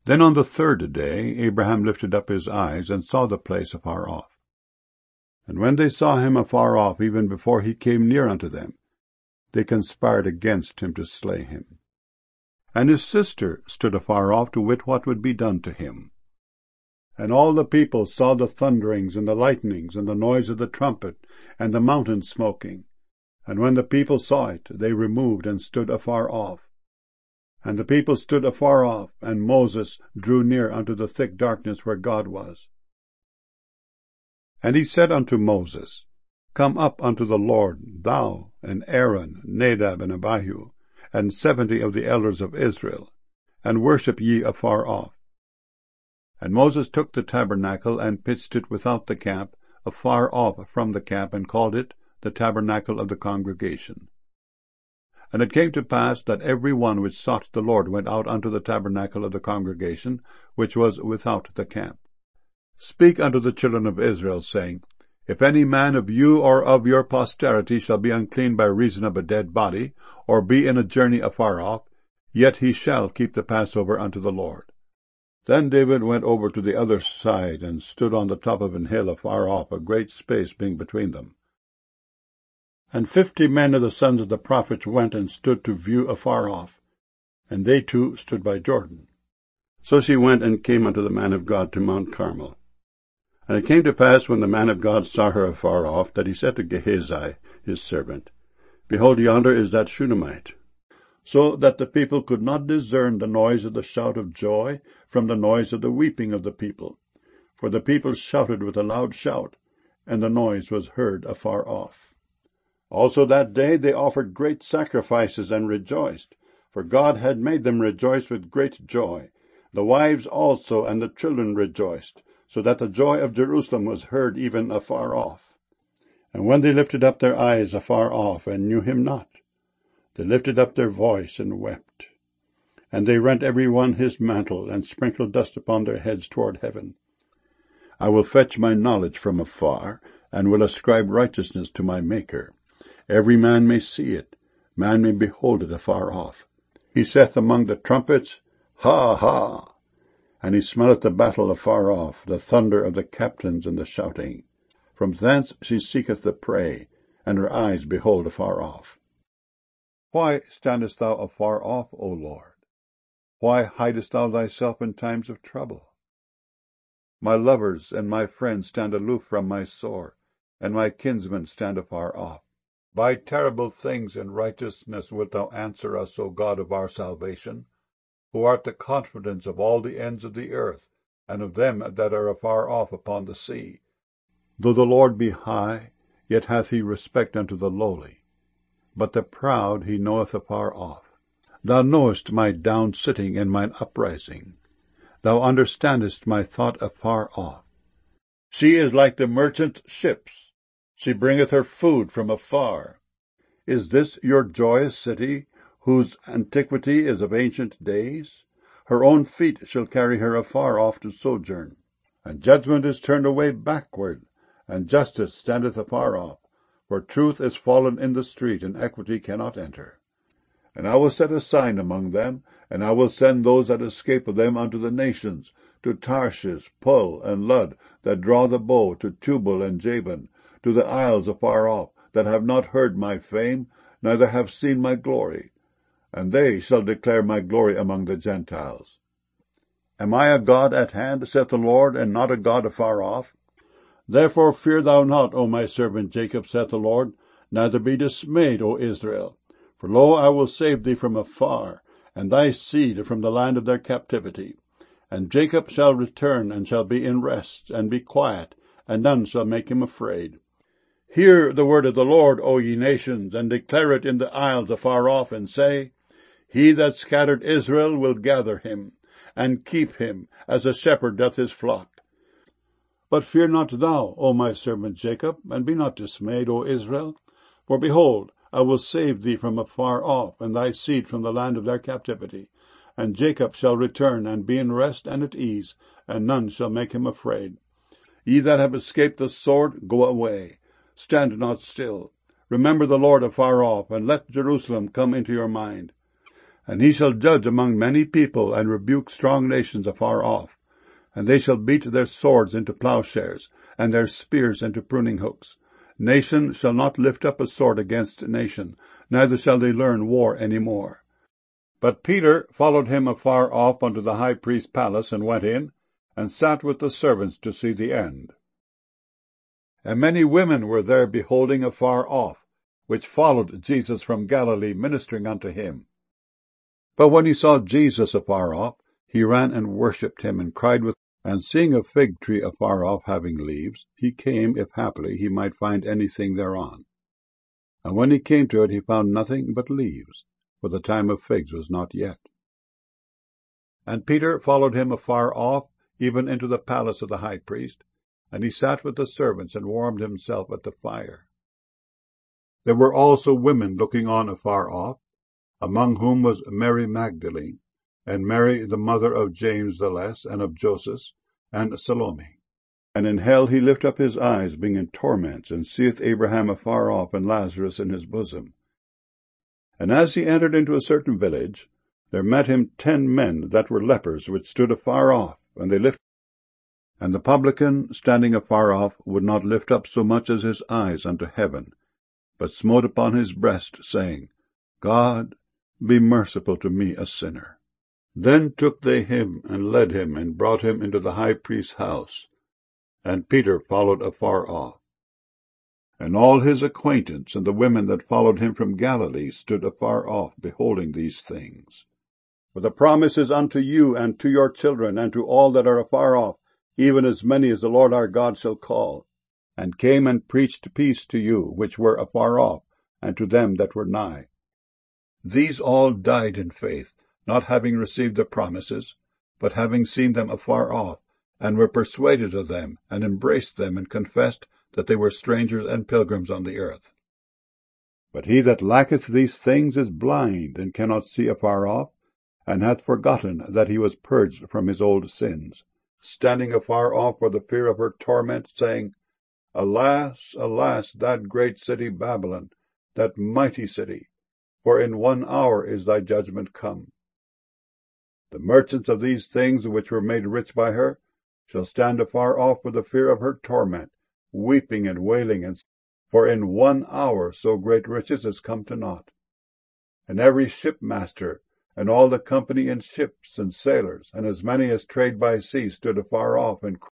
Then on the third day Abraham lifted up his eyes, and saw the place afar off. And when they saw him afar off, even before he came near unto them, they conspired against him to slay him. And his sister stood afar off to wit what would be done to him. And all the people saw the thunderings and the lightnings and the noise of the trumpet and the mountain smoking. And when the people saw it, they removed and stood afar off. And the people stood afar off, and Moses drew near unto the thick darkness where God was. And he said unto Moses, Come up unto the Lord, thou, and Aaron, Nadab, and Abihu, and 70 of the elders of Israel, and worship ye afar off. And Moses took the tabernacle, and pitched it without the camp, afar off from the camp, and called it the tabernacle of the congregation. And it came to pass that every one which sought the Lord went out unto the tabernacle of the congregation, which was without the camp. Speak unto the children of Israel, saying, If any man of you or of your posterity shall be unclean by reason of a dead body, or be in a journey afar off, yet he shall keep the Passover unto the Lord. Then David went over to the other side, and stood on the top of an hill afar off, a great space being between them. And 50 men of the sons of the prophets went and stood to view afar off, and they too stood by Jordan. So she went and came unto the man of God to Mount Carmel. And it came to pass, when the man of God saw her afar off, that he said to Gehazi his servant, Behold, yonder is that Shunammite. So that the people could not discern the noise of the shout of joy from the noise of the weeping of the people. For the people shouted with a loud shout, and the noise was heard afar off. Also that day they offered great sacrifices and rejoiced, for God had made them rejoice with great joy. The wives also and the children rejoiced, so that the joy of Jerusalem was heard even afar off. And when they lifted up their eyes afar off, and knew him not, they lifted up their voice and wept. And they rent every one his mantle, and sprinkled dust upon their heads toward heaven. I will fetch my knowledge from afar, and will ascribe righteousness to my Maker. Every man may see it, man may behold it afar off. He saith among the trumpets, Ha, ha! And he smelleth the battle afar off, the thunder of the captains and the shouting. From thence she seeketh the prey, and her eyes behold afar off. Why standest thou afar off, O Lord? Why hidest thou thyself in times of trouble? My lovers and my friends stand aloof from my sore, and my kinsmen stand afar off. By terrible things in righteousness wilt thou answer us, O God of our salvation, who art the confidence of all the ends of the earth, and of them that are afar off upon the sea. Though the Lord be high, yet hath he respect unto the lowly, but the proud he knoweth afar off. Thou knowest my down sitting and mine uprising. Thou understandest my thought afar off. She is like the merchant ships. She bringeth her food from afar. Is this your joyous city, whose antiquity is of ancient days? Her own feet shall carry her afar off to sojourn. And judgment is turned away backward, and justice standeth afar off. For truth is fallen in the street, and equity cannot enter. And I will set a sign among them, and I will send those that escape of them unto the nations, to Tarshish, Pul, and Lud, that draw the bow, to Tubal and Jabin, to the isles afar off, that have not heard my fame, neither have seen my glory. And they shall declare my glory among the Gentiles. Am I a God at hand, saith the Lord, and not a God afar off? Therefore fear thou not, O my servant Jacob, saith the Lord, neither be dismayed, O Israel. For lo, I will save thee from afar, and thy seed from the land of their captivity. And Jacob shall return, and shall be in rest, and be quiet, and none shall make him afraid. Hear the word of the Lord, O ye nations, and declare it in the isles afar off, and say, He that scattered Israel will gather him, and keep him, as a shepherd doth his flock. But fear not thou, O my servant Jacob, and be not dismayed, O Israel. For behold, I will save thee from afar off, and thy seed from the land of their captivity. And Jacob shall return, and be in rest and at ease, and none shall make him afraid. Ye that have escaped the sword, go away. Stand not still. Remember the Lord afar off, and let Jerusalem come into your mind. And he shall judge among many people, and rebuke strong nations afar off. And they shall beat their swords into plowshares, and their spears into pruning hooks. Nation shall not lift up a sword against nation, neither shall they learn war any more. But Peter followed him afar off unto the high priest's palace, and went in, and sat with the servants to see the end. And many women were there beholding afar off, which followed Jesus from Galilee, ministering unto him. But when he saw Jesus afar off, he ran and worshipped him, and cried with, and seeing a fig tree afar off having leaves, he came, if haply he might find anything thereon. And when he came to it, he found nothing but leaves, for the time of figs was not yet. And Peter followed him afar off, even into the palace of the high priest, and he sat with the servants, and warmed himself at the fire. There were also women looking on afar off, among whom was Mary Magdalene, and Mary the mother of James the Less, and of Joseph, and Salome. And in hell he lift up his eyes, being in torments, and seeth Abraham afar off, and Lazarus in his bosom. And as he entered into a certain village, there met him 10 men that were lepers, which stood afar off, and the publican, standing afar off, would not lift up so much as his eyes unto heaven, but smote upon his breast, saying, God, be merciful to me, a sinner. Then took they him, and led him, and brought him into the high priest's house. And Peter followed afar off. And all his acquaintance, and the women that followed him from Galilee, stood afar off, beholding these things. For the promise is unto you, and to your children, and to all that are afar off, even as many as the Lord our God shall call. And came and preached peace to you, which were afar off, and to them that were nigh. These all died in faith, not having received the promises, but having seen them afar off, and were persuaded of them, and embraced them, and confessed that they were strangers and pilgrims on the earth. But he that lacketh these things is blind, and cannot see afar off, and hath forgotten that he was purged from his old sins, standing afar off for the fear of her torment, saying, Alas, alas, that great city Babylon, that mighty city, for in 1 hour is thy judgment come. The merchants of these things which were made rich by her shall stand afar off for the fear of her torment, weeping and wailing, for in 1 hour so great riches is come to naught. And every shipmaster, and all the company in ships, and sailors, and as many as trade by sea, stood afar off, and